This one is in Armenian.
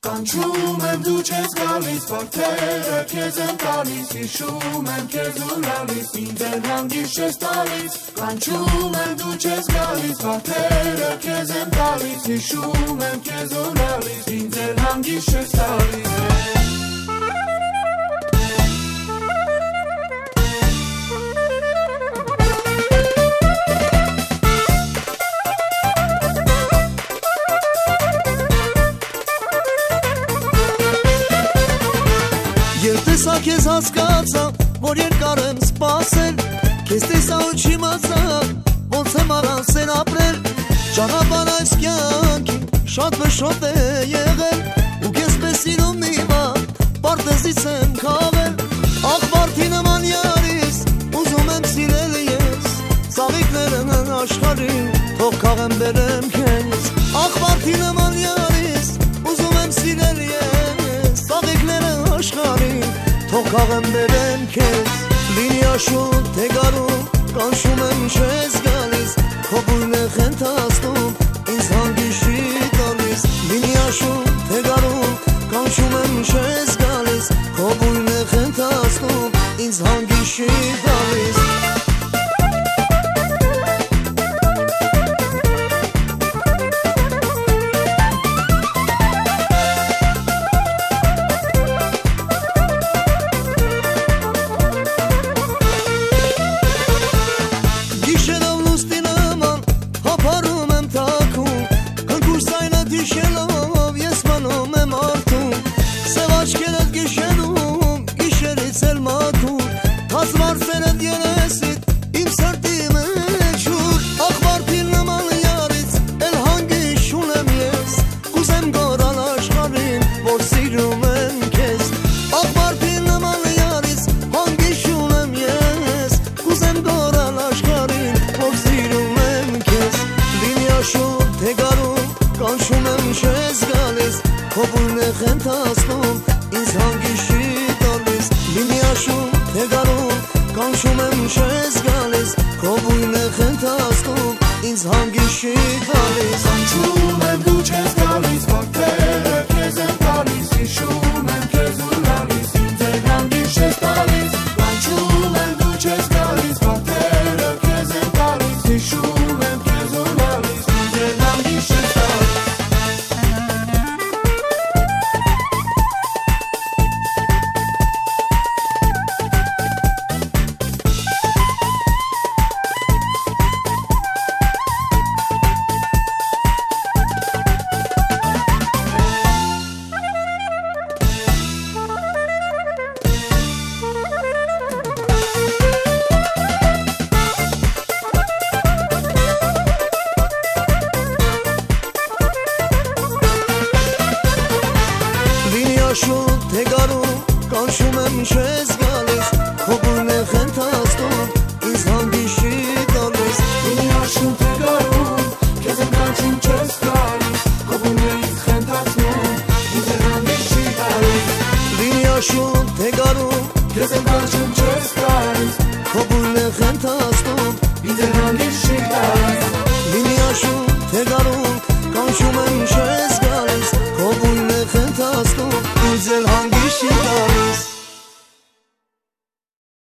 Կանչում եմ դու չես գալիս, վարդերը քեզ եմ տալիս, հիշում եմ քեզ ու լալիս, ինձ էլ հանգիստ չես տալիս։ Կանչում եմ դու չես գալիս, վարդերը քեզ եմ տալիս, հիշում եմ քեզ ու լալիս, ինձ էլ հանգիստ չես տալիս։ Երբ տեսա քեզ հասկացա, որ երկար եմ սպասել, քեզ տեսա ու չիմացա, ոնց եմ առանց ապրել։ Ճանապարհ այս կյանքին շատ մշոտ է եղել, ու քեզ պես սիրում իվա, պարտեզից եմ քաղել։ Ախ վարդի նման յարիս, ուզում եմ սիրել ես, ծաղիկներն են աշխարհին, թող քաղեմ բերեմ քեզ։ Ախ վարդի նման յարիս, ուզում եմ սիրել ես, ծաղիկներն աշխարհին, թող քաղեմ բերեմ քեզ։ Լինի աշուն թե գարուն, կանչում եմ չես գալիս, քո բույրն է խենթացնում, ինձ հանգիստ չի տալիս։ Լինի աշուն թե գարուն, կանչում եմ չես գալիս, քո բույրն է խենթացնում, ինձ հանգիստ չի տալիս։ Կանչում եմ չես գալիս, քո բույրն է խենթացնում, ինձ հանգիստ չի տալիս։ Լինի աշուն թե գարուն, կանչում եմ չես գալիս, քո բույրն է խենթացնում, ինձ հանգիստ չի տալիս։ Կանչում եմ դու չես գալիս, վարդերը քեզ եմ տալիս, հիշում եմ քեզ ու լալիս, ինձ էլ հանգիստ չես տալիս։ Կանչում եմ դու չես գալիս, վարդերը քեզ եմ տալիս, հիշում եմ քեզ ու լալիս, ինձ էլ հանգիստ չես տալիս։ Կանչում եմ չես